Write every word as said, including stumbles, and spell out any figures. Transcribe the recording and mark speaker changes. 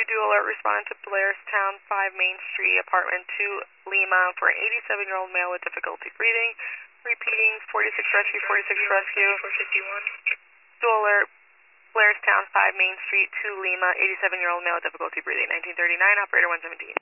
Speaker 1: dual alert responding to Blairstown five Main Street, apartment two, Lima, for an eighty-seven-year-old male with difficulty breathing. Repeating, forty-six rescue, forty-six rescue.
Speaker 2: four fifty-one.
Speaker 1: Dual alert, Blairstown five Main Street, two, Lima, eighty-seven-year-old male with difficulty breathing. nineteen thirty-nine, operator one seventeen.